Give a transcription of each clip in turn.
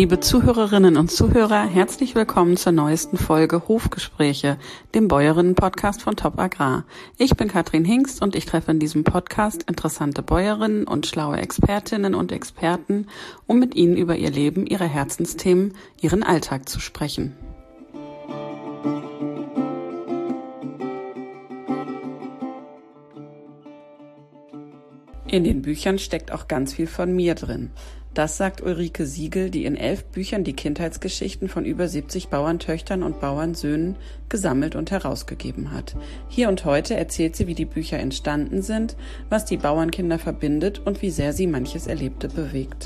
Liebe Zuhörerinnen und Zuhörer, herzlich willkommen zur neuesten Folge Hofgespräche, dem Bäuerinnen-Podcast von Top Agrar. Ich bin Katrin Hingst und ich treffe in diesem Podcast interessante Bäuerinnen und schlaue Expertinnen und Experten, um mit ihnen über ihr Leben, ihre Herzensthemen, ihren Alltag zu sprechen. In den Büchern steckt auch ganz viel von mir drin. Das sagt Ulrike Siegel, die in 11 Büchern die Kindheitsgeschichten von über 70 Bauerntöchtern und Bauernsöhnen gesammelt und herausgegeben hat. Hier und heute erzählt sie, wie die Bücher entstanden sind, was die Bauernkinder verbindet und wie sehr sie manches Erlebte bewegt.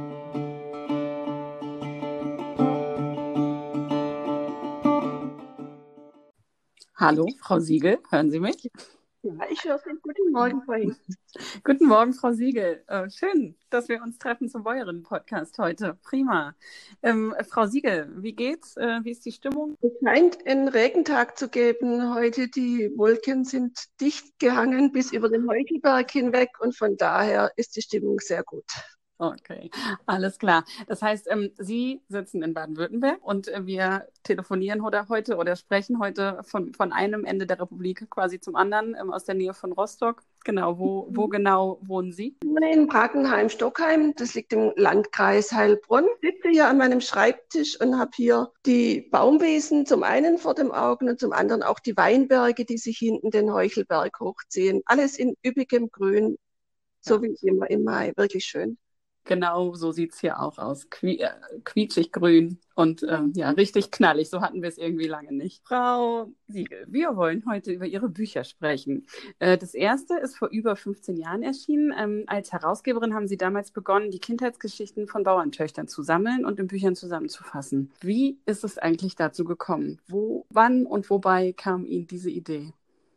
Hallo, Frau Siegel, hören Sie mich? Ja, ich höre Sie. Guten Morgen, Frau Hingst. Guten Morgen, Frau Siegel. Schön, dass wir uns treffen zum Bäuerinnen-Podcast heute. Prima. Frau Siegel, wie geht's? Wie ist die Stimmung? Es scheint einen Regentag zu geben heute. Die Wolken sind dicht gehangen bis über den Heuchelberg hinweg und von daher ist die Stimmung sehr gut. Okay, alles klar. Das heißt, Sie sitzen in Baden-Württemberg und wir telefonieren heute oder sprechen heute von einem Ende der Republik quasi zum anderen, aus der Nähe von Rostock. Genau, wo genau wohnen Sie? Ich wohne in Brakenheim-Stockheim, das liegt im Landkreis Heilbronn. Ich sitze hier an meinem Schreibtisch und habe hier die Baumwiesen zum einen vor den Augen und zum anderen auch die Weinberge, die sich hinten den Heuchelberg hochziehen. Alles in üppigem Grün, so wie immer im Mai. Wirklich schön. Genau, so sieht es hier auch aus. Quietschig grün und richtig knallig. So hatten wir es irgendwie lange nicht. Frau Siegel, wir wollen heute über Ihre Bücher sprechen. Das erste ist vor über 15 Jahren erschienen. Als Herausgeberin haben Sie damals begonnen, die Kindheitsgeschichten von Bauerntöchtern zu sammeln und in Büchern zusammenzufassen. Wie ist es eigentlich dazu gekommen? Wann und wobei kam Ihnen diese Idee?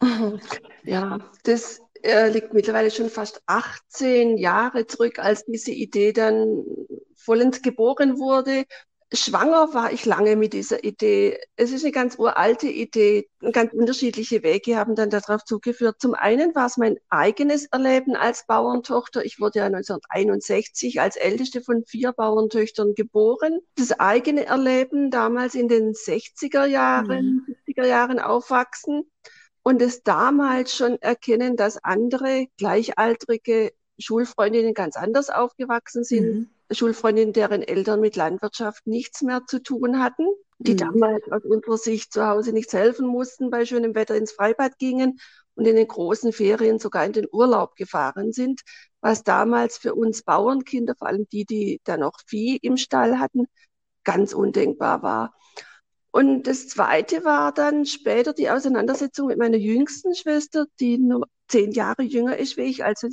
Ja, das liegt mittlerweile schon fast 18 Jahre zurück, als diese Idee dann vollends geboren wurde. Schwanger war ich lange mit dieser Idee. Es ist eine ganz uralte Idee. Ganz unterschiedliche Wege haben dann darauf zugeführt. Zum einen war es mein eigenes Erleben als Bauerntochter. Ich wurde ja 1961 als älteste von 4 Bauerntöchtern geboren. Das eigene Erleben damals in den 60er Jahren, 70er Jahren aufwachsen. Und es damals schon erkennen, dass andere gleichaltrige Schulfreundinnen ganz anders aufgewachsen sind. Schulfreundinnen, deren Eltern mit Landwirtschaft nichts mehr zu tun hatten, die damals aus unserer Sicht zu Hause nichts helfen mussten, bei schönem Wetter ins Freibad gingen und in den großen Ferien sogar in den Urlaub gefahren sind, was damals für uns Bauernkinder, vor allem die da noch Vieh im Stall hatten, ganz undenkbar war. Und das Zweite war dann später die Auseinandersetzung mit meiner jüngsten Schwester, die nur 10 Jahre jünger ist wie ich, also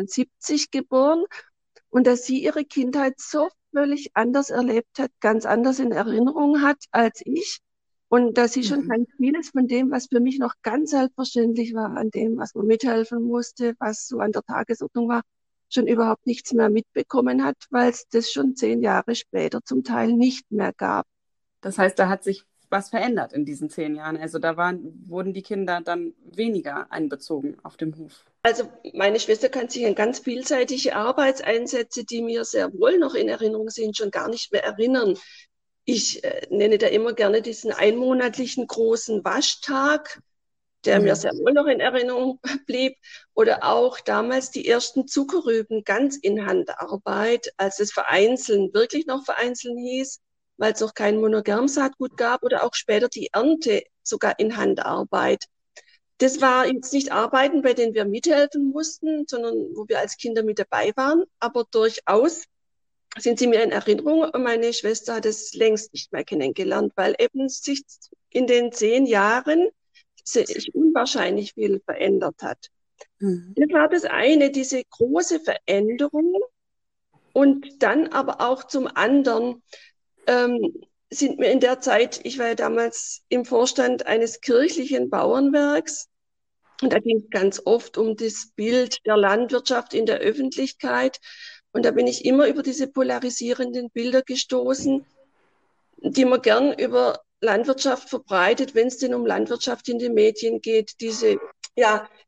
71 geboren. Und dass sie ihre Kindheit so völlig anders erlebt hat, ganz anders in Erinnerung hat als ich. Und dass sie schon ganz vieles von dem, was für mich noch ganz selbstverständlich war, an dem, was man mithelfen musste, was so an der Tagesordnung war, schon überhaupt nichts mehr mitbekommen hat, weil es das schon 10 Jahre später zum Teil nicht mehr gab. Das heißt, da hat sich was verändert in diesen 10 Jahren. Also wurden die Kinder dann weniger einbezogen auf dem Hof. Also meine Schwester kann sich an ganz vielseitige Arbeitseinsätze, die mir sehr wohl noch in Erinnerung sind, schon gar nicht mehr erinnern. Ich nenne da immer gerne diesen einmonatlichen großen Waschtag, der mir sehr wohl noch in Erinnerung blieb. Oder auch damals die ersten Zuckerrüben ganz in Handarbeit, als es vereinzeln, wirklich noch vereinzeln hieß, weil es noch kein Monogermsaatgut gab, oder auch später die Ernte sogar in Handarbeit. Das war jetzt nicht Arbeiten, bei denen wir mithelfen mussten, sondern wo wir als Kinder mit dabei waren, aber durchaus sind sie mir in Erinnerung und meine Schwester hat es längst nicht mehr kennengelernt, weil eben sich in den 10 Jahren sich unwahrscheinlich viel verändert hat. Das war das eine, diese große Veränderung, und dann aber auch zum anderen sind mir in der Zeit, ich war ja damals im Vorstand eines kirchlichen Bauernwerks, und da ging es ganz oft um das Bild der Landwirtschaft in der Öffentlichkeit. Und da bin ich immer über diese polarisierenden Bilder gestoßen, die man gern über Landwirtschaft verbreitet, wenn es denn um Landwirtschaft in den Medien geht. Diese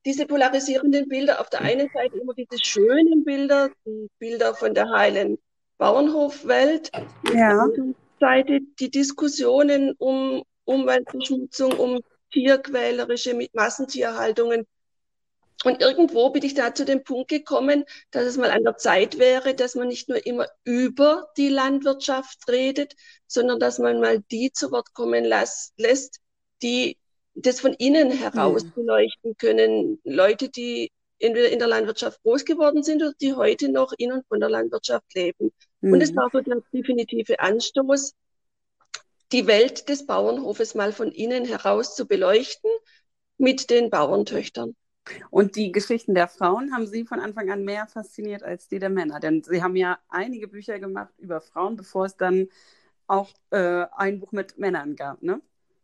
polarisierenden Bilder, auf der einen Seite immer diese schönen Bilder, die Bilder von der heilen Bauernhofwelt und auf der Ja. anderen Seite die Diskussionen um Umweltverschmutzung, um tierquälerische Massentierhaltungen. Und irgendwo bin ich da zu dem Punkt gekommen, dass es mal an der Zeit wäre, dass man nicht nur immer über die Landwirtschaft redet, sondern dass man mal die zu Wort kommen lässt, die das von innen heraus Hm. beleuchten können. Leute, die entweder in der Landwirtschaft groß geworden sind oder die heute noch in und von der Landwirtschaft leben. Und es Hm. war so der definitive Anstoß, die Welt des Bauernhofes mal von innen heraus zu beleuchten mit den Bauerntöchtern. Und die Geschichten der Frauen haben Sie von Anfang an mehr fasziniert als die der Männer. Denn Sie haben ja einige Bücher gemacht über Frauen, bevor es dann auch ein Buch mit Männern gab, ne?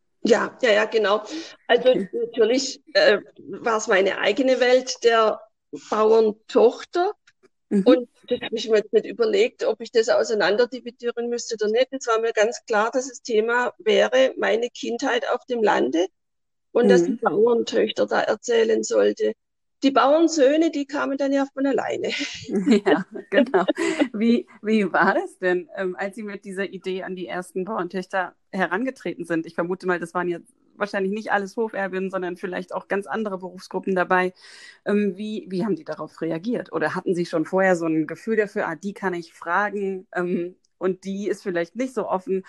Ja, genau. Also natürlich war es meine eigene Welt der Bauerntochter. Mhm. Und das habe ich mir jetzt nicht überlegt, ob ich das auseinanderdividieren müsste oder nicht. Es war mir ganz klar, dass das Thema wäre meine Kindheit auf dem Lande und dass die Mhm. Bauerntöchter da erzählen sollte. Die Bauernsöhne, die kamen dann ja von alleine. Ja, genau. Wie war das denn, als Sie mit dieser Idee an die ersten Bauerntöchter herangetreten sind? Ich vermute mal, das waren jetzt wahrscheinlich nicht alles Hoferbinnen, sondern vielleicht auch ganz andere Berufsgruppen dabei. Wie haben die darauf reagiert? Oder hatten Sie schon vorher so ein Gefühl dafür, die kann ich fragen, und die ist vielleicht nicht so offen?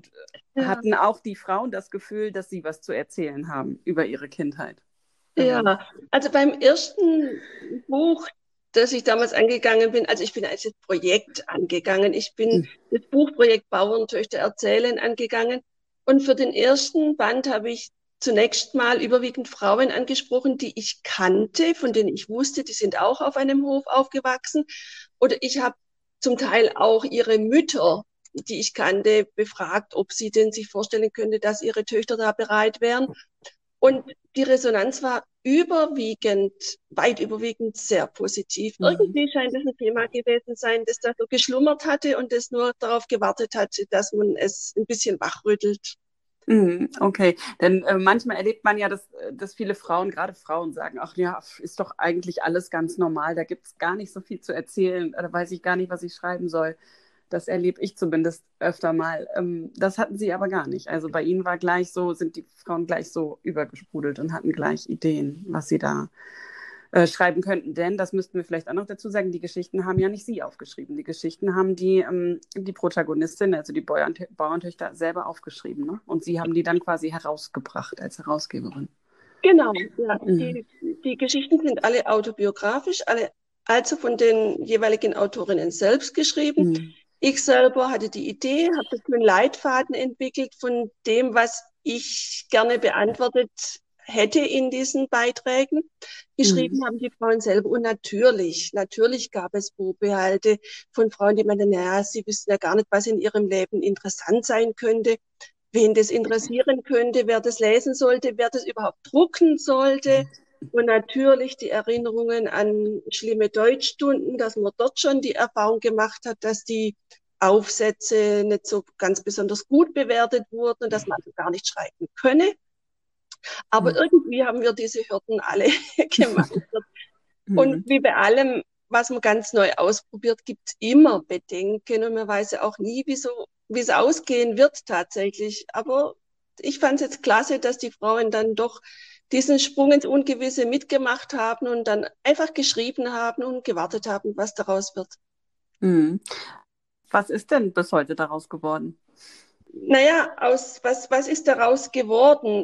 Ja, Hatten auch die Frauen das Gefühl, dass sie was zu erzählen haben über ihre Kindheit? Ähm, ja. Also beim ersten Buch, das ich damals angegangen bin, also ich bin als Projekt angegangen. Ich bin das Buchprojekt Bauerntöchter erzählen angegangen. Und für den ersten Band habe ich zunächst mal überwiegend Frauen angesprochen, die ich kannte, von denen ich wusste, die sind auch auf einem Hof aufgewachsen. Oder ich habe zum Teil auch ihre Mütter, die ich kannte, befragt, ob sie denn sich vorstellen könnte, dass ihre Töchter da bereit wären. Und die Resonanz war überwiegend, weit überwiegend sehr positiv. mhm. Irgendwie scheint es ein Thema gewesen sein, das da so geschlummert hatte und das nur darauf gewartet hatte, dass man es ein bisschen wachrüttelt. Mhm, okay, denn manchmal erlebt man ja, dass viele Frauen, gerade Frauen, sagen, ach ja, ist doch eigentlich alles ganz normal, da gibt es gar nicht so viel zu erzählen, da weiß ich gar nicht, was ich schreiben soll. Das erlebe ich zumindest öfter mal. Das hatten sie aber gar nicht. Also bei ihnen war gleich so, sind die Frauen gleich so übergesprudelt und hatten gleich Ideen, was sie da schreiben könnten. Denn, das müssten wir vielleicht auch noch dazu sagen, die Geschichten haben ja nicht sie aufgeschrieben. Die Geschichten haben die Protagonistin, also die Bauerntöchter, selber aufgeschrieben. Ne? Und sie haben die dann quasi herausgebracht als Herausgeberin. Genau, ja. Mhm. Die Geschichten sind alle autobiografisch, alle also von den jeweiligen Autorinnen selbst geschrieben. Mhm. Ich selber hatte die Idee, habe dazu einen Leitfaden entwickelt von dem, was ich gerne beantwortet hätte in diesen Beiträgen. Mhm. Geschrieben haben die Frauen selber. Und natürlich gab es Vorbehalte von Frauen, die meinten, naja, sie wissen ja gar nicht, was in ihrem Leben interessant sein könnte, wen das interessieren könnte, wer das lesen sollte, wer das überhaupt drucken sollte. Und natürlich die Erinnerungen an schlimme Deutschstunden, dass man dort schon die Erfahrung gemacht hat, dass die Aufsätze nicht so ganz besonders gut bewertet wurden und dass man also gar nicht schreiben könne. Aber Mhm. irgendwie haben wir diese Hürden alle gemeistert. Und Mhm. wie bei allem, was man ganz neu ausprobiert, gibt es immer Bedenken und man weiß ja auch nie, wie es ausgehen wird tatsächlich. Aber ich fand es jetzt klasse, dass die Frauen dann doch diesen Sprung ins Ungewisse mitgemacht haben und dann einfach geschrieben haben und gewartet haben, was daraus wird. Mhm. Was ist denn bis heute daraus geworden? Naja, was ist daraus geworden?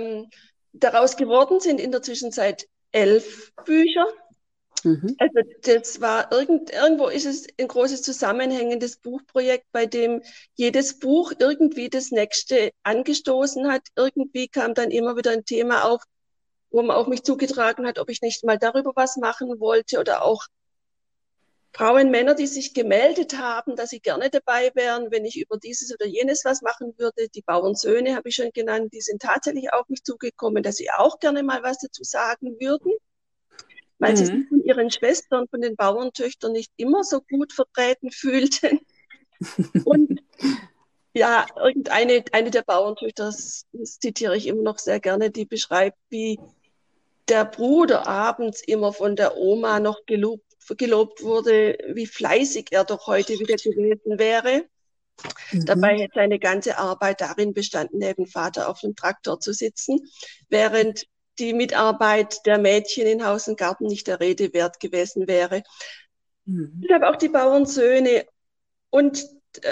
Daraus geworden sind in der Zwischenzeit 11 Bücher. Mhm. Also das war irgendwo ist es ein großes zusammenhängendes Buchprojekt, bei dem jedes Buch irgendwie das nächste angestoßen hat. Irgendwie kam dann immer wieder ein Thema auf, wo man auf mich zugetragen hat, ob ich nicht mal darüber was machen wollte oder auch Frauen, Männer, die sich gemeldet haben, dass sie gerne dabei wären, wenn ich über dieses oder jenes was machen würde. Die Bauernsöhne habe ich schon genannt, die sind tatsächlich auf mich zugekommen, dass sie auch gerne mal was dazu sagen würden, weil sie sich Mhm. von ihren Schwestern, von den Bauerntöchtern nicht immer so gut vertreten fühlten. Und ja, eine der Bauerntöchter, das zitiere ich immer noch sehr gerne, die beschreibt, wie der Bruder abends immer von der Oma noch gelobt gelobt wurde, wie fleißig er doch heute wieder gewesen wäre. Dabei Mhm. hätte seine ganze Arbeit darin bestanden, neben Vater auf dem Traktor zu sitzen, während die Mitarbeit der Mädchen in Haus und Garten nicht der Rede wert gewesen wäre. Mhm. Ich habe auch die Bauernsöhne und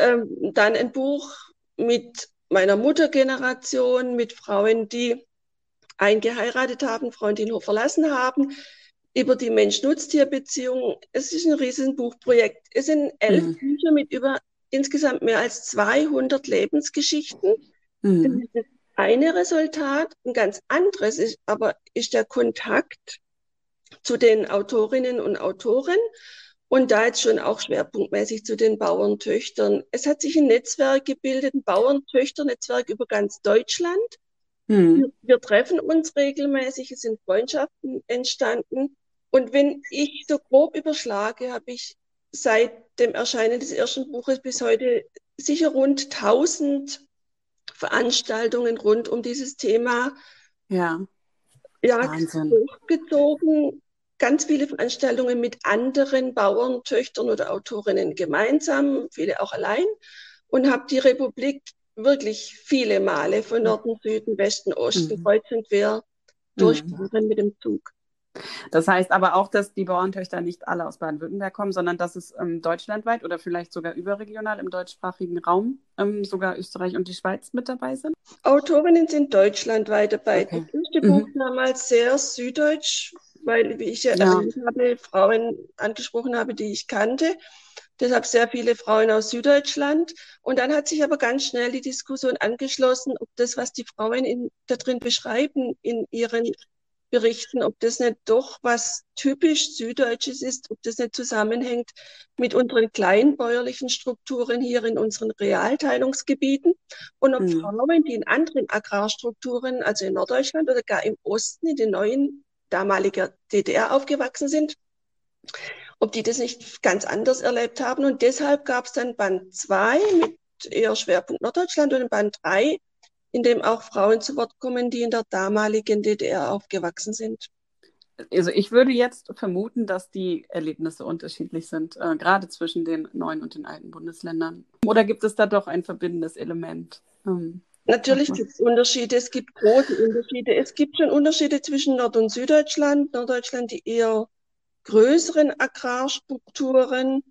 dann ein Buch mit meiner Muttergeneration, mit Frauen, die eingeheiratet haben, Frauen, die den Hof verlassen haben, über die Mensch-Nutztier-Beziehung. Es ist ein riesen Buchprojekt. Es sind 11 Mhm. Bücher mit über insgesamt mehr als 200 Lebensgeschichten. Das Mhm. ist das eine Resultat. Ein ganz anderes ist der Kontakt zu den Autorinnen und Autoren und da jetzt schon auch schwerpunktmäßig zu den Bauerntöchtern. Es hat sich ein Netzwerk gebildet, ein Bauerntöchternetzwerk über ganz Deutschland. Mhm. Wir treffen uns regelmäßig, es sind Freundschaften entstanden. Und wenn ich so grob überschlage, habe ich seit dem Erscheinen des ersten Buches bis heute sicher rund 1000 Veranstaltungen rund um dieses Thema, Ja, ja, Wahnsinn. durchgezogen. Ganz viele Veranstaltungen mit anderen Bauern, Töchtern oder Autorinnen gemeinsam, viele auch allein. Und habe die Republik wirklich viele Male von Norden, Süden, Westen, Osten, Mhm. kreuz und quer Mhm. durchgefahren mit dem Zug. Das heißt aber auch, dass die Bauerntöchter nicht alle aus Baden-Württemberg kommen, sondern dass es deutschlandweit oder vielleicht sogar überregional im deutschsprachigen Raum sogar Österreich und die Schweiz mit dabei sind. Autorinnen sind deutschlandweit dabei. Das Okay. erste Buch Mhm. damals sehr süddeutsch, weil, wie ich ja Ja. erwähnt habe, Frauen angesprochen habe, die ich kannte. Deshalb sehr viele Frauen aus Süddeutschland. Und dann hat sich aber ganz schnell die Diskussion angeschlossen, ob das, was die Frauen da drin beschreiben in ihren Berichten, ob das nicht doch was typisch Süddeutsches ist, ob das nicht zusammenhängt mit unseren kleinbäuerlichen Strukturen hier in unseren Realteilungsgebieten und ob Mhm. Frauen, die in anderen Agrarstrukturen, also in Norddeutschland oder gar im Osten, in den neuen damaliger DDR aufgewachsen sind, ob die das nicht ganz anders erlebt haben. Und deshalb gab es dann Band 2 mit eher Schwerpunkt Norddeutschland und Band 3, in dem auch Frauen zu Wort kommen, die in der damaligen DDR aufgewachsen sind. Also ich würde jetzt vermuten, dass die Erlebnisse unterschiedlich sind, gerade zwischen den neuen und den alten Bundesländern. Oder gibt es da doch ein verbindendes Element? Sag Natürlich mal. gibt es Unterschiede, es gibt große Unterschiede. Es gibt schon Unterschiede zwischen Nord- und Süddeutschland. Norddeutschland die eher größeren Agrarstrukturen.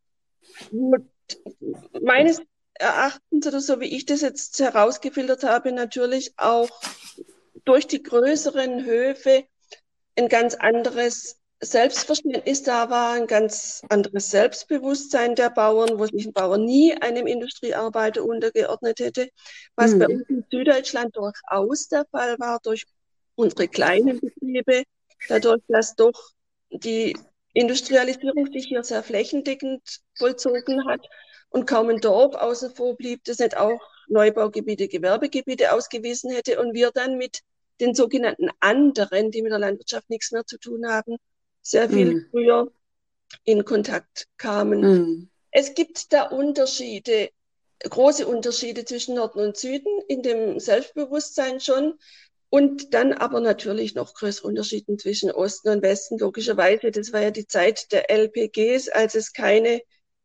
Und meines Erachtens oder so wie ich das jetzt herausgefiltert habe, natürlich auch durch die größeren Höfe ein ganz anderes Selbstverständnis da war, ein ganz anderes Selbstbewusstsein der Bauern, wo sich ein Bauer nie einem Industriearbeiter untergeordnet hätte, was bei Mhm. uns in Süddeutschland durchaus der Fall war, durch unsere kleinen Betriebe, dadurch, dass doch die Industrialisierung sich hier sehr flächendeckend vollzogen hat und kaum ein Dorf außen vor blieb, das nicht auch Neubaugebiete, Gewerbegebiete ausgewiesen hätte und wir dann mit den sogenannten anderen, die mit der Landwirtschaft nichts mehr zu tun haben, sehr viel Mhm. früher in Kontakt kamen. Mhm. Es gibt da Unterschiede, große Unterschiede zwischen Norden und Süden in dem Selbstbewusstsein schon. Und dann aber natürlich noch größere Unterschiede zwischen Osten und Westen, logischerweise. Das war ja die Zeit der LPGs, als es keine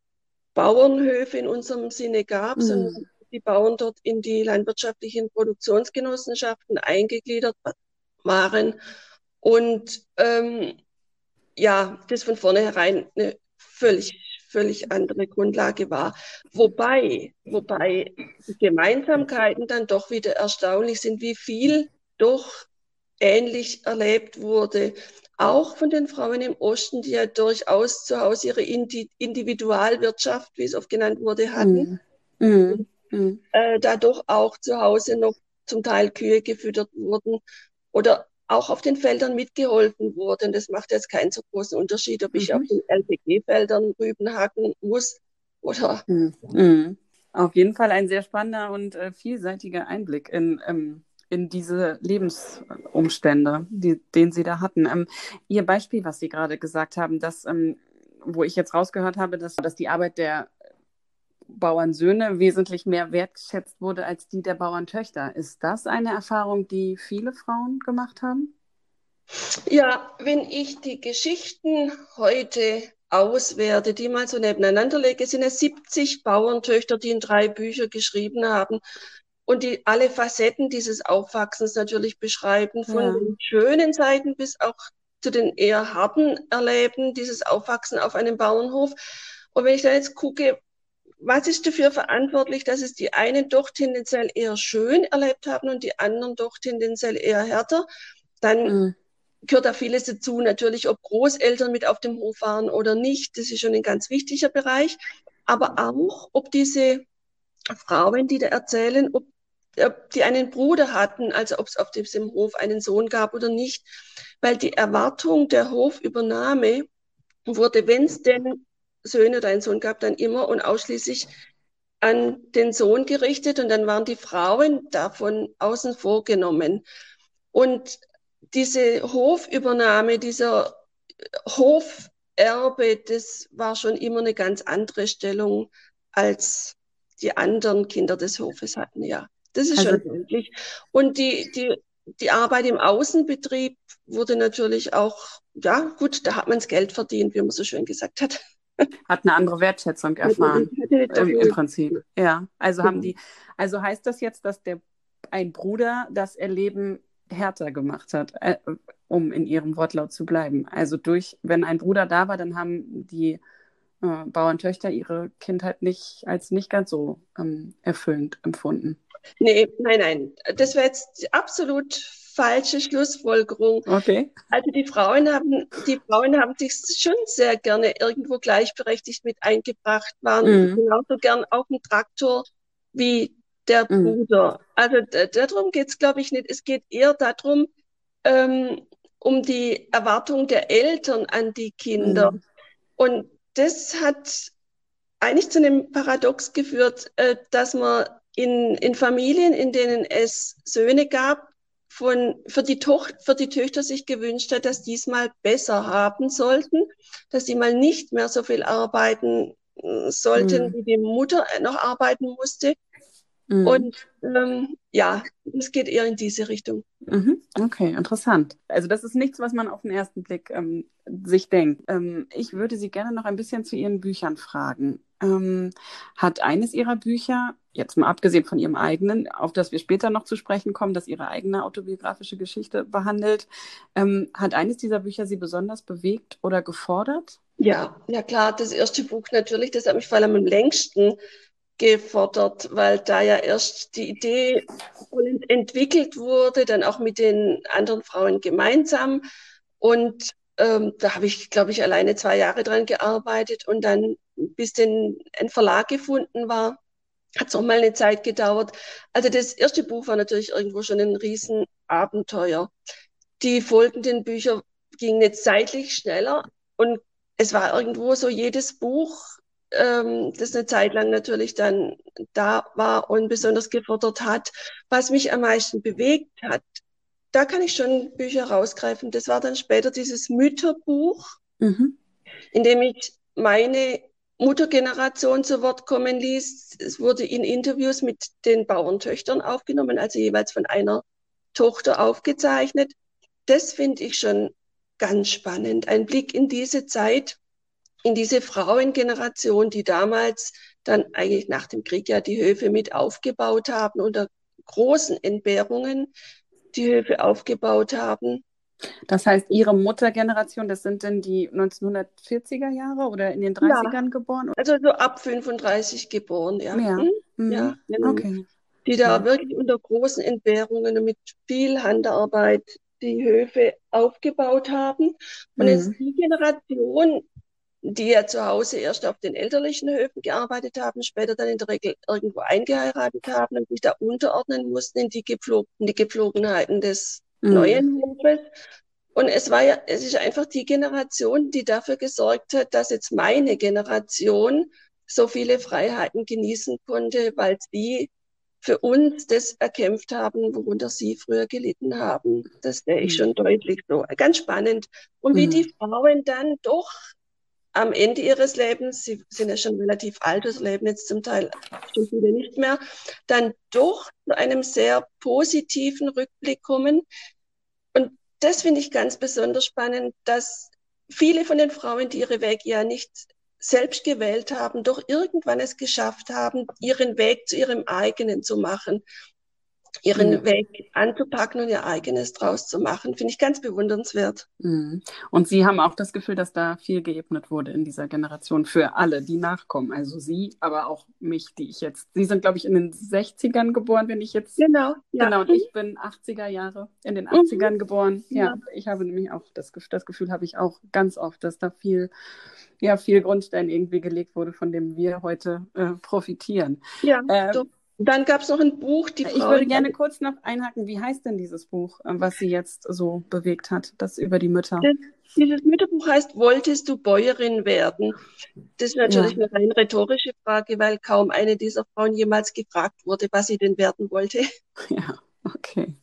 Bauernhöfe in unserem Sinne gab, sondern Mhm. die Bauern dort in die landwirtschaftlichen Produktionsgenossenschaften eingegliedert waren. Und ja, das von vornherein eine völlig andere Grundlage war. Wobei die Gemeinsamkeiten dann doch wieder erstaunlich sind, wie viel doch ähnlich erlebt wurde. Auch von den Frauen im Osten, die ja durchaus zu Hause ihre Individualwirtschaft, wie es oft genannt wurde, hatten, Mhm. Mhm. Mhm. dadurch auch zu Hause noch zum Teil Kühe gefüttert wurden oder auch auf den Feldern mitgeholfen wurde. Und das macht jetzt keinen so großen Unterschied, ob ich auf Mhm. den LPG-Feldern Rüben hacken muss oder Mhm. Mhm. Auf jeden Fall ein sehr spannender und vielseitiger Einblick in diese Lebensumstände, den Sie da hatten. Ihr Beispiel, was Sie gerade gesagt haben, wo ich jetzt rausgehört habe, dass die Arbeit der Bauernsöhne wesentlich mehr wertgeschätzt wurde als die der Bauerntöchter. Ist das eine Erfahrung, die viele Frauen gemacht haben? Ja, wenn ich die Geschichten heute auswerte, die mal so nebeneinander lege, sind es 70 Bauerntöchter, die in 3 Bücher geschrieben haben und die alle Facetten dieses Aufwachsens natürlich beschreiben, von Ja. den schönen Seiten bis auch zu den eher harten Erleben, dieses Aufwachsen auf einem Bauernhof. Und wenn ich da jetzt gucke, was ist dafür verantwortlich, dass es die einen doch tendenziell eher schön erlebt haben und die anderen doch tendenziell eher härter, dann Mhm. gehört da vieles dazu. Natürlich, ob Großeltern mit auf dem Hof waren oder nicht, das ist schon ein ganz wichtiger Bereich. Aber auch, ob diese Frauen, die da erzählen, ob die einen Bruder hatten, also ob es auf diesem Hof einen Sohn gab oder nicht. Weil die Erwartung der Hofübernahme wurde, wenn es denn Söhne oder einen Sohn gab, dann immer und ausschließlich an den Sohn gerichtet und dann waren die Frauen davon außen vor genommen. Und diese Hofübernahme, dieser Hoferbe, das war schon immer eine ganz andere Stellung, als die anderen Kinder des Hofes hatten, ja. Das ist Also schon deutlich. Und die Arbeit im Außenbetrieb wurde natürlich auch, ja, gut, da hat man das Geld verdient, wie man so schön gesagt hat. hat eine andere Wertschätzung erfahren, Hatte doch im eine, Prinzip. Ja. Also ja. also heißt das jetzt, dass ein Bruder das Erleben härter gemacht hat, um in ihrem Wortlaut zu bleiben. Also wenn ein Bruder da war, dann haben die Bauerntöchter ihre Kindheit als nicht ganz so erfüllend empfunden. Nee, nein, nein. Das wäre jetzt die absolut falsche Schlussfolgerung. Okay. Also die Frauen haben sich schon sehr gerne irgendwo gleichberechtigt mit eingebracht, waren Mhm. genauso gern auf dem Traktor wie der Mhm. Bruder. Also darum geht es, glaube ich, nicht. Es geht eher darum, ähm, um die Erwartung der Eltern an die Kinder. Mhm. Und das hat eigentlich zu einem Paradox geführt, dass man in Familien, in denen es Söhne gab, für die Töchter sich gewünscht hat, dass die es mal besser haben sollten, dass sie mal nicht mehr so viel arbeiten sollten, Mhm. wie die Mutter noch arbeiten musste. Mhm. Und ja, es geht eher in diese Richtung. Mhm. Okay, interessant. Also das ist nichts, was man auf den ersten Blick sich denkt. Ich würde Sie gerne noch ein bisschen zu Ihren Büchern fragen. Hat eines Ihrer Bücher, jetzt mal abgesehen von Ihrem eigenen, auf das wir später noch zu sprechen kommen, das Ihre eigene autobiografische Geschichte behandelt, hat eines dieser Bücher Sie besonders bewegt oder gefordert? Ja, ja klar, das erste Buch natürlich, das hat mich vor allem am längsten gefordert, weil da ja erst die Idee entwickelt wurde, dann auch mit den anderen Frauen gemeinsam. Und da habe ich, glaube ich, alleine 2 Jahre dran gearbeitet und dann, bis denn ein Verlag gefunden war, hat es auch mal eine Zeit gedauert. Also das erste Buch war natürlich irgendwo schon ein Riesenabenteuer. Die folgenden Bücher gingen jetzt zeitlich schneller und es war irgendwo so jedes Buch, das eine Zeit lang natürlich dann da war und besonders gefordert hat, was mich am meisten bewegt hat. Da kann ich schon Bücher rausgreifen. Das war dann später dieses Mütterbuch, Mhm. in dem ich meine Muttergeneration zu Wort kommen ließ. Es wurde in Interviews mit den Bauerntöchtern aufgenommen, also jeweils von einer Tochter aufgezeichnet. Das finde ich schon ganz spannend. Ein Blick in diese Zeit, in diese Frauengeneration, die damals dann eigentlich nach dem Krieg ja die Höfe mit aufgebaut haben, unter großen Entbehrungen die Höfe aufgebaut haben. Das heißt, Ihre Muttergeneration, das sind denn die 1940er Jahre oder in den Ja, 30ern geboren? also so ab 35 geboren, ja. Ja. Hm? Ja, Mhm. genau. Okay. Die da Ja. wirklich unter großen Entbehrungen und mit viel Handarbeit die Höfe aufgebaut haben. Und jetzt Mhm. die Generation, die ja zu Hause erst auf den elterlichen Höfen gearbeitet haben, später dann in der Regel irgendwo eingeheiratet haben und sich da unterordnen mussten in die Gepflogenheiten des Mhm. neuen Hofes. Und es ist einfach die Generation, die dafür gesorgt hat, dass jetzt meine Generation so viele Freiheiten genießen konnte, weil sie für uns das erkämpft haben, worunter sie früher gelitten haben. Das sehe ich Mhm. schon deutlich so. Ganz spannend. Und wie Mhm. die Frauen dann doch am Ende ihres Lebens, sie sind ja schon relativ alt, das leben jetzt zum Teil schon viele nicht mehr, dann doch zu einem sehr positiven Rückblick kommen. Und das finde ich ganz besonders spannend, dass viele von den Frauen, die ihre Wege ja nicht selbst gewählt haben, doch irgendwann es geschafft haben, ihren Weg zu ihrem eigenen zu machen, ihren Weg anzupacken und ihr eigenes draus zu machen. Finde ich ganz bewundernswert. Mhm. Und Sie haben auch das Gefühl, dass da viel geebnet wurde in dieser Generation für alle, die nachkommen. Also Sie, aber auch mich, die ich jetzt. Sie sind, glaube ich, in den 60ern geboren, wenn ich jetzt. Genau, ja. Genau, und ich bin 80er Jahre, in den 80ern geboren. Ja, ich habe nämlich auch das Gefühl, habe ich auch ganz oft, dass da viel Grundstein irgendwie gelegt wurde, von dem wir heute profitieren. Ja, doch. Dann gab es noch ein Buch, die Ich Frau. würde gerne kurz noch einhaken, wie heißt denn dieses Buch, was Sie jetzt so bewegt hat, das über die Mütter? Dieses Mütterbuch heißt, wolltest du Bäuerin werden? Das ist natürlich eine rein rhetorische Frage, weil kaum eine dieser Frauen jemals gefragt wurde, was sie denn werden wollte. Ja, okay.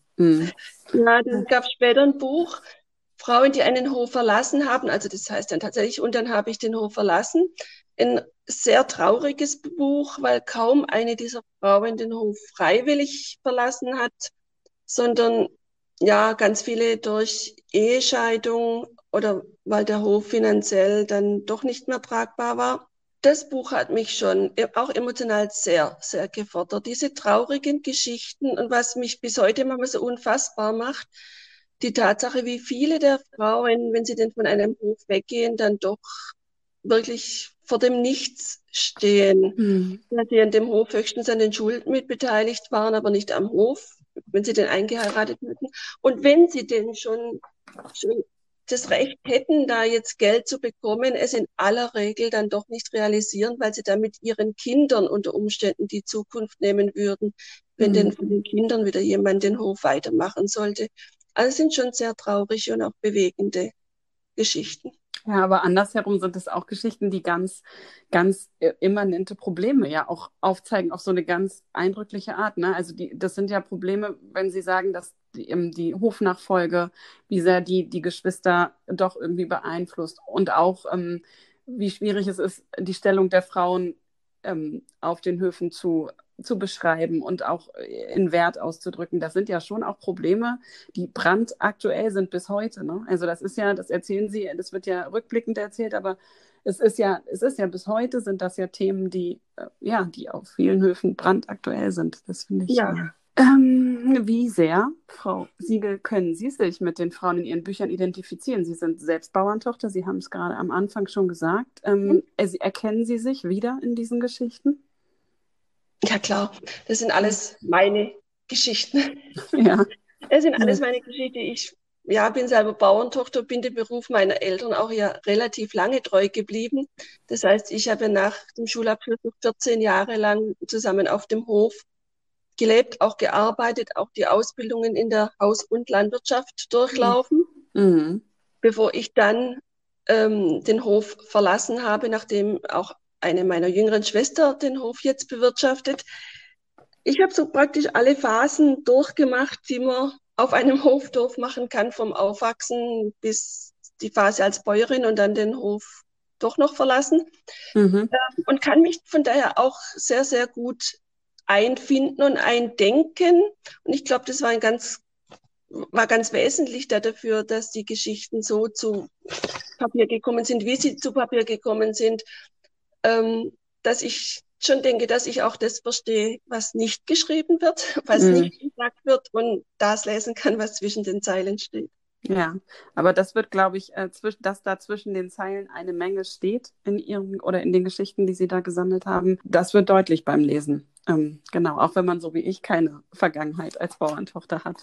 Ja, dann gab es später ein Buch, Frauen, die einen Hof verlassen haben, also das heißt dann tatsächlich, und dann habe ich den Hof verlassen. Ein sehr trauriges Buch, weil kaum eine dieser Frauen den Hof freiwillig verlassen hat, sondern ja, ganz viele durch Ehescheidung oder weil der Hof finanziell dann doch nicht mehr tragbar war. Das Buch hat mich schon auch emotional sehr, sehr gefordert. Diese traurigen Geschichten und was mich bis heute manchmal so unfassbar macht, die Tatsache, wie viele der Frauen, wenn sie denn von einem Hof weggehen, dann doch wirklich vor dem Nichts stehen. Dass sie an dem Hof höchstens an den Schulden mitbeteiligt waren, aber nicht am Hof, wenn sie den eingeheiratet hätten. Und wenn sie denn schon das Recht hätten, da jetzt Geld zu bekommen, es in aller Regel dann doch nicht realisieren, weil sie damit ihren Kindern unter Umständen die Zukunft nehmen würden, wenn denn von den Kindern wieder jemand den Hof weitermachen sollte. Also es sind schon sehr traurige und auch bewegende Geschichten. Ja, aber andersherum sind es auch Geschichten, die ganz, ganz immanente Probleme ja auch aufzeigen auf so eine ganz eindrückliche Art. Ne? Also das sind ja Probleme, wenn Sie sagen, dass die Hofnachfolge, wie sehr die Geschwister doch irgendwie beeinflusst und auch wie schwierig es ist, die Stellung der Frauen auf den Höfen zu beschreiben und auch in Wert auszudrücken. Das sind ja schon auch Probleme, die brandaktuell sind bis heute. Ne? Also das erzählen Sie, das wird ja rückblickend erzählt, aber es ist ja bis heute sind das ja Themen, die auf vielen Höfen brandaktuell sind. Das finde ich. Ja. Wie sehr, Frau Siegel, können Sie sich mit den Frauen in Ihren Büchern identifizieren? Sie sind selbst Bauerntochter, Sie haben es gerade am Anfang schon gesagt. Erkennen Sie sich wieder in diesen Geschichten? Ja, klar. Das sind alles meine Geschichten. Ja. Das sind alles meine Geschichten. Ich bin selber Bauerntochter, bin dem Beruf meiner Eltern auch ja relativ lange treu geblieben. Das heißt, ich habe nach dem Schulabschluss noch 14 Jahre lang zusammen auf dem Hof gelebt, auch gearbeitet, auch die Ausbildungen in der Haus- und Landwirtschaft durchlaufen, bevor ich dann den Hof verlassen habe, nachdem auch eine meiner jüngeren Schwester den Hof jetzt bewirtschaftet. Ich habe so praktisch alle Phasen durchgemacht, die man auf einem Hof durchmachen kann, vom Aufwachsen bis die Phase als Bäuerin und dann den Hof doch noch verlassen. Und kann mich von daher auch sehr, sehr gut einfinden und eindenken. Und ich glaube, das war ganz wesentlich dafür, dass die Geschichten so zu Papier gekommen sind, wie sie zu Papier gekommen sind, dass ich schon denke, dass ich auch das verstehe, was nicht geschrieben wird, was nicht gesagt wird und das lesen kann, was zwischen den Zeilen steht. Ja, aber das wird, glaube ich, dass da zwischen den Zeilen eine Menge steht in Ihren oder in den Geschichten, die Sie da gesammelt haben, das wird deutlich beim Lesen. Genau, auch wenn man so wie ich keine Vergangenheit als Bauerntochter hat.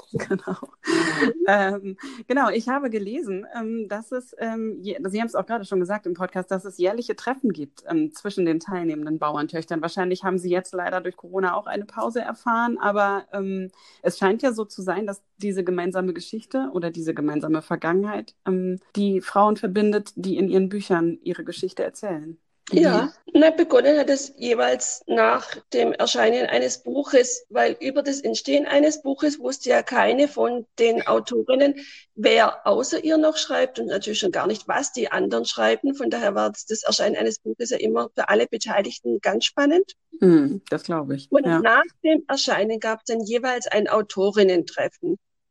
Genau. Genau, ich habe gelesen, dass es, Sie haben es auch gerade schon gesagt im Podcast, dass es jährliche Treffen gibt zwischen den teilnehmenden Bauerntöchtern. Wahrscheinlich haben Sie jetzt leider durch Corona auch eine Pause erfahren, aber es scheint ja so zu sein, dass diese gemeinsame Geschichte oder diese gemeinsame Vergangenheit die Frauen verbindet, die in ihren Büchern ihre Geschichte erzählen. Ja, begonnen hat es jeweils nach dem Erscheinen eines Buches, weil über das Entstehen eines Buches wusste ja keine von den Autorinnen, wer außer ihr noch schreibt und natürlich schon gar nicht, was die anderen schreiben. Von daher war das Erscheinen eines Buches ja immer für alle Beteiligten ganz spannend. Das glaube ich. Und nach dem Erscheinen gab es dann jeweils ein Autorinnen-Treffen.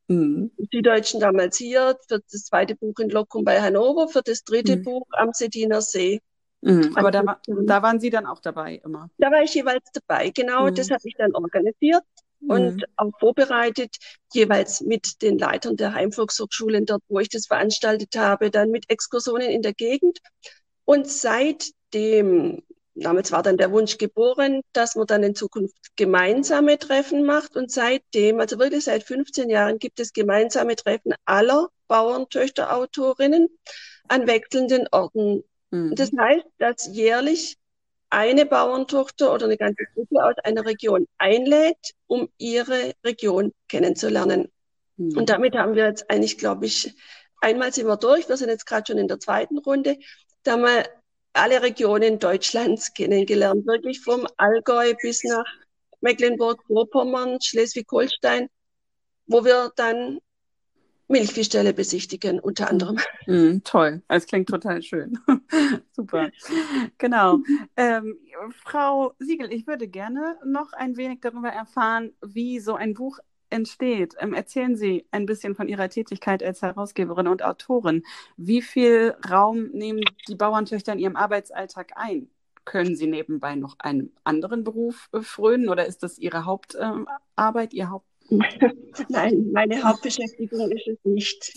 Mhm. Die Deutschen damals hier, für das zweite Buch in Loccum bei Hannover, für das dritte Mhm. Buch am Settiner See. Mhm. An Aber Ostern. da waren Sie dann auch dabei immer. Da war ich jeweils dabei, genau, das Mhm. habe ich dann organisiert und Mhm. auch vorbereitet, jeweils mit den Leitern der Heimvolkshochschulen dort, wo ich das veranstaltet habe, dann mit Exkursionen in der Gegend. Und seitdem, damals war dann der Wunsch geboren, dass man dann in Zukunft gemeinsame Treffen macht. Und seitdem, also wirklich seit 15 Jahren, gibt es gemeinsame Treffen aller Bauerntöchter-Autorinnen an wechselnden Orten. Das Mhm. heißt, dass jährlich eine Bauerntochter oder eine ganze Gruppe aus einer Region einlädt, um ihre Region kennenzulernen. Und Mhm. damit haben wir jetzt eigentlich, glaube ich, einmal sind wir durch. Wir sind jetzt gerade schon in der zweiten Runde. Da haben wir alle Regionen Deutschlands kennengelernt, wirklich vom Allgäu bis nach Mecklenburg-Vorpommern, Schleswig-Holstein, wo wir dann Milchviehställe besichtigen, unter Mhm. anderem. Mhm. Toll. Es klingt total schön. Super. Genau. Ähm, Frau Siegel, ich würde gerne noch ein wenig darüber erfahren, wie so ein Buch entsteht. Erzählen Sie ein bisschen von Ihrer Tätigkeit als Herausgeberin und Autorin. Wie viel Raum nehmen die Bauerntöchter in Ihrem Arbeitsalltag ein? Können Sie nebenbei noch einem anderen Beruf frönen oder ist das Ihre Hauptarbeit, Ihr Haupt? Nein, meine Hauptbeschäftigung ist es nicht.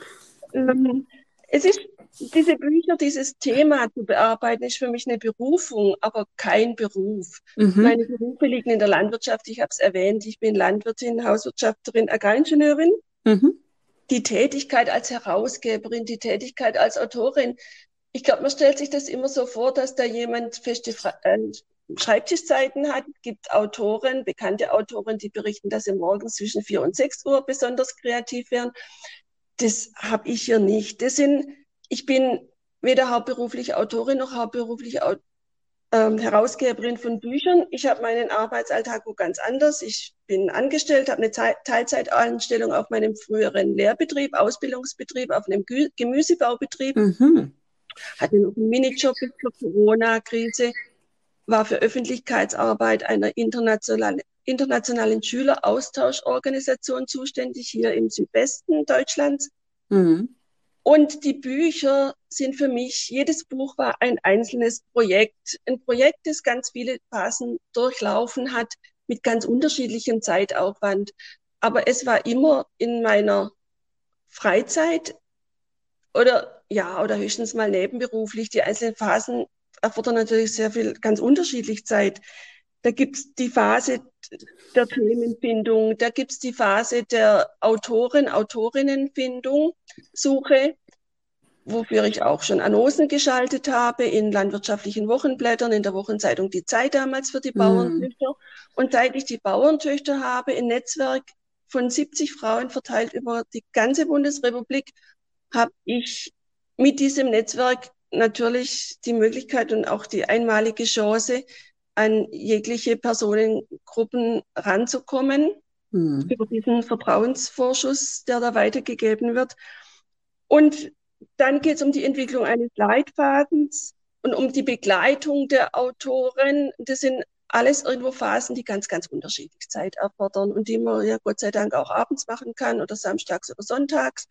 Ähm, Es ist, diese Bücher, dieses Thema zu bearbeiten, ist für mich eine Berufung, aber kein Beruf. Mhm. Meine Berufe liegen in der Landwirtschaft. Ich habe es erwähnt, ich bin Landwirtin, Hauswirtschafterin, Agraringenieurin. Mhm. Die Tätigkeit als Herausgeberin, die Tätigkeit als Autorin. Ich glaube, man stellt sich das immer so vor, dass da jemand feste Schreibtischzeiten hat. Es gibt Autoren, bekannte Autoren, die berichten, dass sie morgens zwischen 4 und 6 Uhr besonders kreativ wären. Das habe ich hier nicht. Ich bin weder hauptberuflich Autorin noch hauptberuflich Herausgeberin von Büchern. Ich habe meinen Arbeitsalltag wo ganz anders. Ich bin angestellt, habe eine Teilzeitanstellung auf meinem früheren Lehrbetrieb, Ausbildungsbetrieb, auf einem Gemüsebaubetrieb, Mhm. hatte noch einen Minijob bis zur Corona-Krise, war für Öffentlichkeitsarbeit einer internationalen Schüleraustauschorganisation zuständig, hier im Südwesten Deutschlands. Mhm. Und die Bücher sind für mich, jedes Buch war ein einzelnes Projekt. Ein Projekt, das ganz viele Phasen durchlaufen hat, mit ganz unterschiedlichem Zeitaufwand. Aber es war immer in meiner Freizeit oder ja, oder höchstens mal nebenberuflich. Die einzelnen Phasen erfordern natürlich sehr viel, ganz unterschiedlich Zeit. Da gibt's die Phase der Themenfindung, da gibt's die Phase der Autorinnenfindung, Suche, wofür ich auch schon Annoncen geschaltet habe in landwirtschaftlichen Wochenblättern, in der Wochenzeitung Die Zeit damals für die Mhm. Bauerntöchter. Und seit ich die Bauerntöchter habe, ein Netzwerk von 70 Frauen verteilt über die ganze Bundesrepublik, habe ich mit diesem Netzwerk natürlich die Möglichkeit und auch die einmalige Chance, an jegliche Personengruppen ranzukommen Mhm. über diesen Vertrauensvorschuss, der da weitergegeben wird. Und dann geht es um die Entwicklung eines Leitfadens und um die Begleitung der Autoren. Das sind alles irgendwo Phasen, die ganz, ganz unterschiedlich Zeit erfordern und die man ja Gott sei Dank auch abends machen kann oder samstags oder sonntags.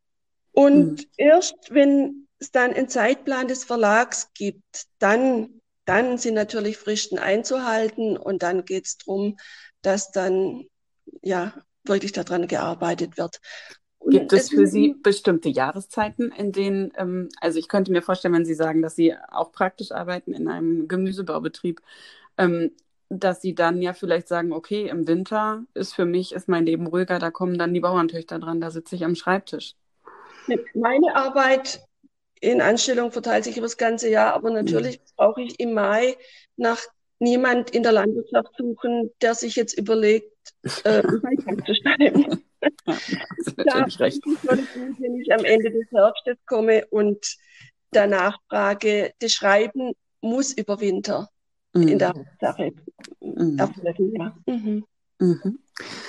Mhm. Und erst wenn es dann einen Zeitplan des Verlags gibt, dann sind natürlich Fristen einzuhalten und dann geht es darum, dass dann ja wirklich daran gearbeitet wird. Und Gibt es es für sind Sie bestimmte Jahreszeiten, in denen, also ich könnte mir vorstellen, wenn Sie sagen, dass Sie auch praktisch arbeiten in einem Gemüsebaubetrieb, ähm, dass Sie dann ja vielleicht sagen, okay, im Winter ist mein Leben ruhiger, da kommen dann die Bauerntöchter dran, da sitze ich am Schreibtisch. meine Arbeit in Anstellung verteilt sich über das ganze Jahr, aber Mhm. natürlich brauche ich im Mai nach niemand in der Landwirtschaft suchen, der sich jetzt überlegt, einen Beitrag zu schreiben. Ja, da haben Sie Da natürlich recht. ist es schon gut, wenn ich am Ende des Herbstes komme und danach frage, das Schreiben muss über Winter in der Mhm. Hauptsache Mhm. erfolgen. Ja. Mhm. Mhm.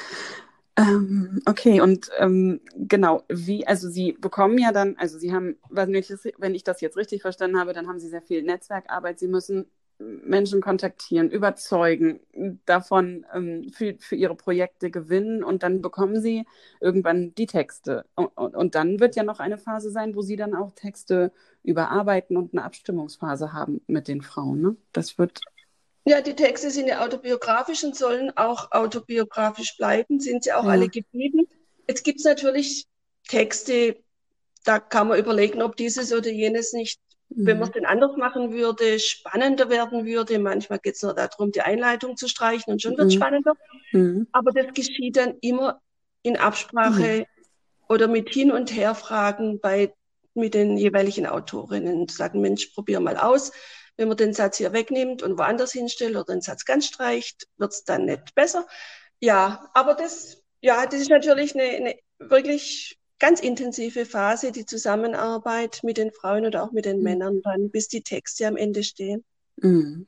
Okay, und genau, also Sie bekommen ja dann, also Sie haben, wenn ich das jetzt richtig verstanden habe, dann haben Sie sehr viel Netzwerkarbeit. Sie müssen Menschen kontaktieren, überzeugen, davon für ihre Projekte gewinnen und dann bekommen sie irgendwann die Texte. Und dann wird ja noch eine Phase sein, wo sie dann auch Texte überarbeiten und eine Abstimmungsphase haben mit den Frauen. Ne? Das wird. Ja, die Texte sind ja autobiografisch und sollen auch autobiografisch bleiben, sind sie auch alle Ja. geblieben. Jetzt gibt es natürlich Texte, da kann man überlegen, ob dieses oder jenes nicht, wenn man es Mhm. denn anders machen würde, spannender werden würde. Manchmal geht es nur darum, die Einleitung zu streichen und schon wird es Mhm. spannender. Mhm. Aber das geschieht dann immer in Ja. Absprache oder mit Hin- und Herfragen mit den jeweiligen Autorinnen. Sagen, Mensch, probier mal aus. Wenn man den Satz hier wegnimmt und woanders hinstellt oder den Satz ganz streicht, wird es dann nicht besser. Ja, aber das ist natürlich eine wirklich ganz intensive Phase, die Zusammenarbeit mit den Frauen und auch mit den Mhm. Männern dann, bis die Texte am Ende stehen. Mhm.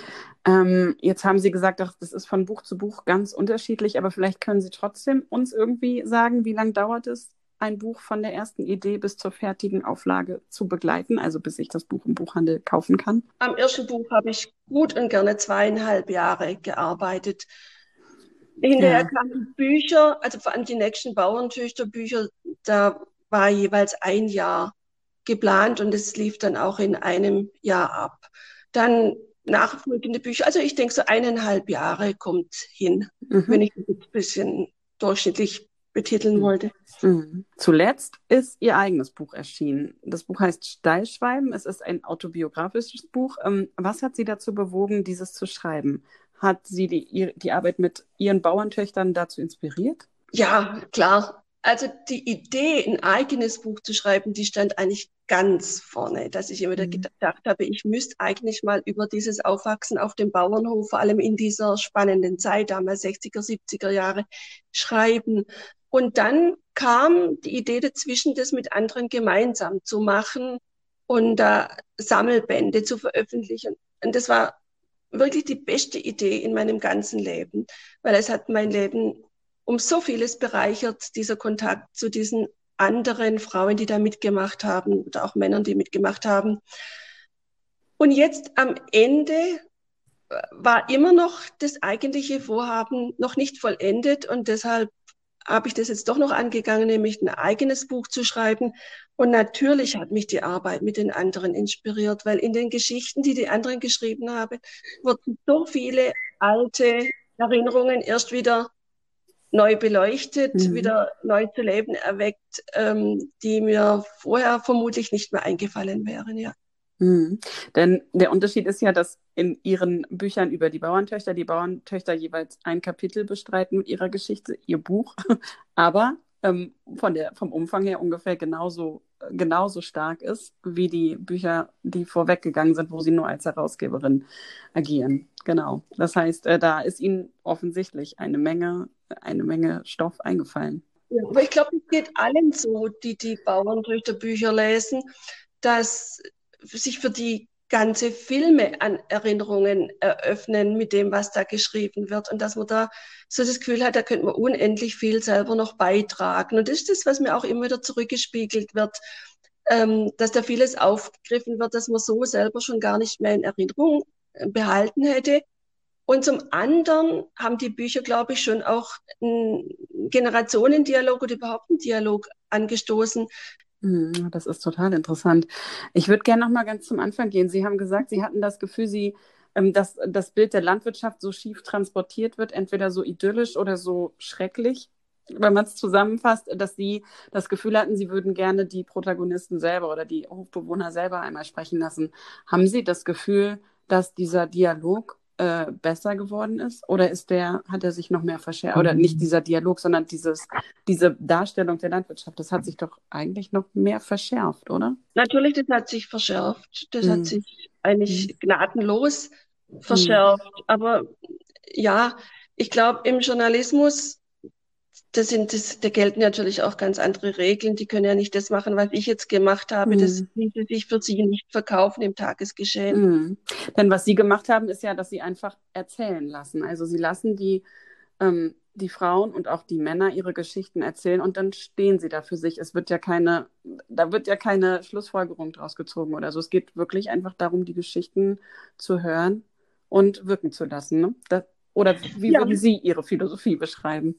Jetzt haben Sie gesagt, das ist von Buch zu Buch ganz unterschiedlich, aber vielleicht können Sie trotzdem uns irgendwie sagen, wie lange dauert es, ein Buch von der ersten Idee bis zur fertigen Auflage zu begleiten, also bis ich das Buch im Buchhandel kaufen kann? Am ersten Buch habe ich gut und gerne 2,5 Jahre gearbeitet. Hinterher Ja. kamen Bücher, also vor allem die nächsten Bauerntöchter-Bücher, da war jeweils ein Jahr geplant und es lief dann auch in einem Jahr ab. Dann nachfolgende Bücher, also ich denke so 1,5 Jahre kommt hin, wenn Mhm. ich das jetzt ein bisschen durchschnittlich betiteln Mhm. wollte. Mhm. Zuletzt ist Ihr eigenes Buch erschienen. Das Buch heißt Stallschwalben. Es ist ein autobiografisches Buch. Was hat Sie dazu bewogen, dieses zu schreiben? Hat Sie die Arbeit mit Ihren Bauerntöchtern dazu inspiriert? Ja, klar. Also die Idee, ein eigenes Buch zu schreiben, die stand eigentlich ganz vorne, dass ich immer wieder Mhm. gedacht habe, ich müsste eigentlich mal über dieses Aufwachsen auf dem Bauernhof, vor allem in dieser spannenden Zeit, damals 60er, 70er Jahre, schreiben. Und dann kam die Idee dazwischen, das mit anderen gemeinsam zu machen und Sammelbände zu veröffentlichen. Und das war wirklich die beste Idee in meinem ganzen Leben, weil es hat mein Leben um so vieles bereichert, dieser Kontakt zu diesen anderen Frauen, die da mitgemacht haben oder auch Männern, die mitgemacht haben. Und jetzt am Ende war immer noch das eigentliche Vorhaben noch nicht vollendet und deshalb habe ich das jetzt doch noch angegangen, nämlich ein eigenes Buch zu schreiben. Und natürlich hat mich die Arbeit mit den anderen inspiriert, weil in den Geschichten, die die anderen geschrieben haben, wurden so viele alte Erinnerungen erst wieder neu beleuchtet, Mhm. wieder neu zu Leben erweckt, die mir vorher vermutlich nicht mehr eingefallen wären, ja. Mhm. Denn der Unterschied ist ja, dass in Ihren Büchern über die Bauerntöchter jeweils ein Kapitel bestreiten mit ihrer Geschichte, ihr Buch, aber vom Umfang her ungefähr genauso stark ist wie die Bücher, die vorweggegangen sind, wo Sie nur als Herausgeberin agieren. Genau. Das heißt, da ist Ihnen offensichtlich eine Menge Stoff eingefallen. Ja, aber ich glaube, es geht allen so, die die Bauerntöchter-Bücher lesen, dass sich für die ganze Filme an Erinnerungen eröffnen mit dem, was da geschrieben wird und dass man da so das Gefühl hat, da könnte man unendlich viel selber noch beitragen. Und das ist das, was mir auch immer wieder zurückgespiegelt wird, dass da vieles aufgegriffen wird, dass man so selber schon gar nicht mehr in Erinnerung behalten hätte. Und zum anderen haben die Bücher, glaube ich, schon auch einen Generationendialog oder überhaupt einen Dialog angestoßen. Das ist total interessant. Ich würde gerne noch mal ganz zum Anfang gehen. Sie haben gesagt, Sie hatten das Gefühl, dass das Bild der Landwirtschaft so schief transportiert wird, entweder so idyllisch oder so schrecklich. Wenn man es zusammenfasst, dass Sie das Gefühl hatten, Sie würden gerne die Protagonisten selber oder die Hofbewohner selber einmal sprechen lassen. Haben Sie das Gefühl, dass dieser Dialog besser geworden ist? Oder hat er sich noch mehr verschärft? Oder nicht dieser Dialog, sondern diese Darstellung der Landwirtschaft, das hat sich doch eigentlich noch mehr verschärft, oder? Natürlich, das hat sich verschärft. Das hat Mhm. sich eigentlich gnadenlos Mhm. verschärft. Aber ja, ich glaube, im Journalismus, da gelten natürlich auch ganz andere Regeln. Die können ja nicht das machen, was ich jetzt gemacht habe. Das Mhm. ließe sich für sie nicht verkaufen im Tagesgeschehen. Mhm. Denn was Sie gemacht haben, ist ja, dass Sie einfach erzählen lassen. Also Sie lassen die Frauen und auch die Männer ihre Geschichten erzählen und dann stehen sie da für sich. Es wird ja da wird ja keine Schlussfolgerung draus gezogen oder so. Es geht wirklich einfach darum, die Geschichten zu hören und wirken zu lassen. Ne? Oder wie würden Sie Ihre Philosophie beschreiben?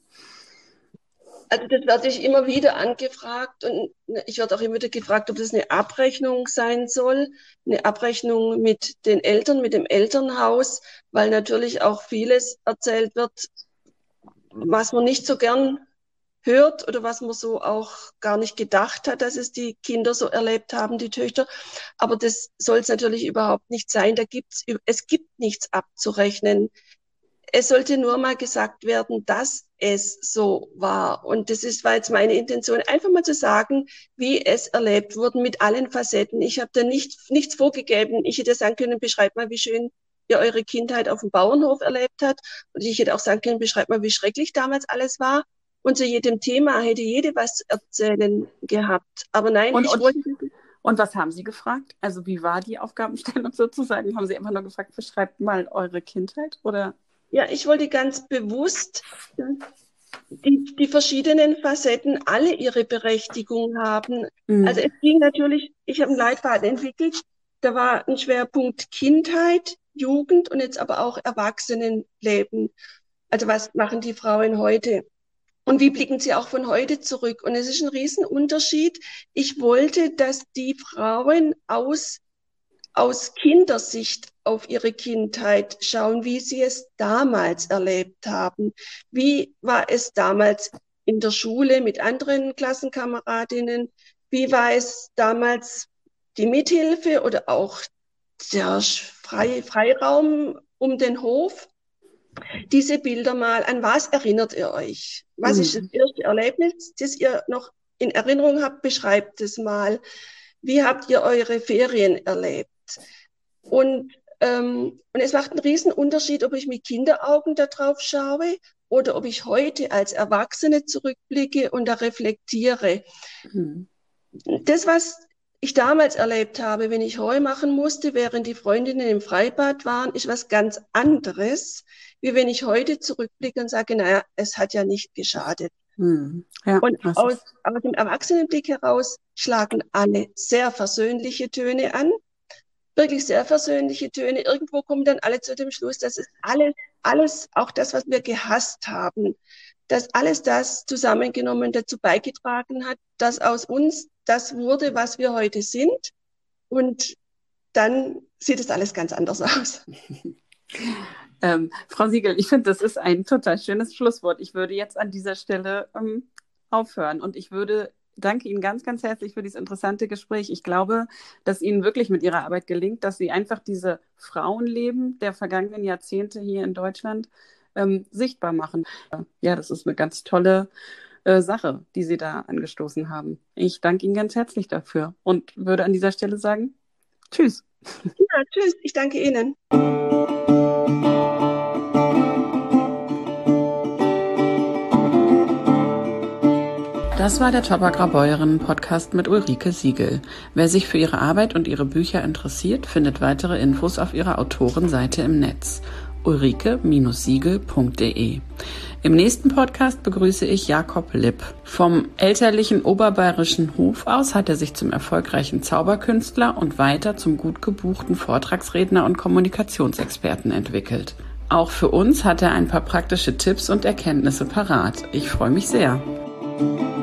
Also das werde ich immer wieder angefragt und ich werde auch immer wieder gefragt, ob das eine Abrechnung sein soll, eine Abrechnung mit den Eltern, mit dem Elternhaus, weil natürlich auch vieles erzählt wird, was man nicht so gern hört oder was man so auch gar nicht gedacht hat, dass es die Kinder so erlebt haben, die Töchter. Aber das soll es natürlich überhaupt nicht sein. Es gibt nichts abzurechnen. Es sollte nur mal gesagt werden, dass es so war. Und war jetzt meine Intention, einfach mal zu sagen, wie es erlebt wurde mit allen Facetten. Ich habe da nichts vorgegeben. Ich hätte sagen können, beschreibt mal, wie schön ihr eure Kindheit auf dem Bauernhof erlebt habt. Und ich hätte auch sagen können, beschreibt mal, wie schrecklich damals alles war. Und zu jedem Thema hätte jede was zu erzählen gehabt. Aber nein, Und was haben Sie gefragt? Also wie war die Aufgabenstellung sozusagen? Haben Sie einfach nur gefragt, beschreibt mal eure Kindheit, oder? Ja, ich wollte ganz bewusst die verschiedenen Facetten alle ihre Berechtigung haben. Also es ging natürlich, ich habe einen Leitfaden entwickelt, da war ein Schwerpunkt Kindheit, Jugend und jetzt aber auch Erwachsenenleben. Also was machen die Frauen heute? Und wie blicken sie auch von heute zurück? Und es ist ein Riesenunterschied. Ich wollte, dass die Frauen aus Kindersicht auf ihre Kindheit schauen, wie sie es damals erlebt haben. Wie war es damals in der Schule mit anderen Klassenkameradinnen? Wie war es damals die Mithilfe oder auch der Freiraum um den Hof? Diese Bilder mal, an was erinnert ihr euch? Was ist das erste Erlebnis, das ihr noch in Erinnerung habt? Beschreibt es mal. Wie habt ihr eure Ferien erlebt? Und es macht einen riesen Unterschied, ob ich mit Kinderaugen da drauf schaue oder ob ich heute als Erwachsene zurückblicke und da reflektiere. Das, was ich damals erlebt habe, wenn ich Heu machen musste, während die Freundinnen im Freibad waren, ist was ganz anderes, wie wenn ich heute zurückblicke und sage, naja, es hat ja nicht geschadet. Ja, und aus dem Erwachsenenblick heraus schlagen alle sehr versöhnliche Töne an, wirklich sehr versöhnliche Töne. Irgendwo kommen dann alle zu dem Schluss, dass es alles, auch das, was wir gehasst haben, dass alles das zusammengenommen dazu beigetragen hat, dass aus uns das wurde, was wir heute sind. Und dann sieht es alles ganz anders aus. Frau Siegel, ich finde, das ist ein total schönes Schlusswort. Ich würde jetzt an dieser Stelle aufhören und ich danke Ihnen ganz, ganz herzlich für dieses interessante Gespräch. Ich glaube, dass Ihnen wirklich mit Ihrer Arbeit gelingt, dass Sie einfach diese Frauenleben der vergangenen Jahrzehnte hier in Deutschland sichtbar machen. Ja, das ist eine ganz tolle Sache, die Sie da angestoßen haben. Ich danke Ihnen ganz herzlich dafür und würde an dieser Stelle sagen, tschüss. Ja, tschüss. Ich danke Ihnen. Das war der Topper Graubäuerinnen-Podcast mit Ulrike Siegel. Wer sich für ihre Arbeit und ihre Bücher interessiert, findet weitere Infos auf ihrer Autorenseite im Netz ulrike-siegel.de. Im nächsten Podcast begrüße ich Jakob Lipp. Vom elterlichen oberbayerischen Hof aus hat er sich zum erfolgreichen Zauberkünstler und weiter zum gut gebuchten Vortragsredner und Kommunikationsexperten entwickelt. Auch für uns hat er ein paar praktische Tipps und Erkenntnisse parat. Ich freue mich sehr.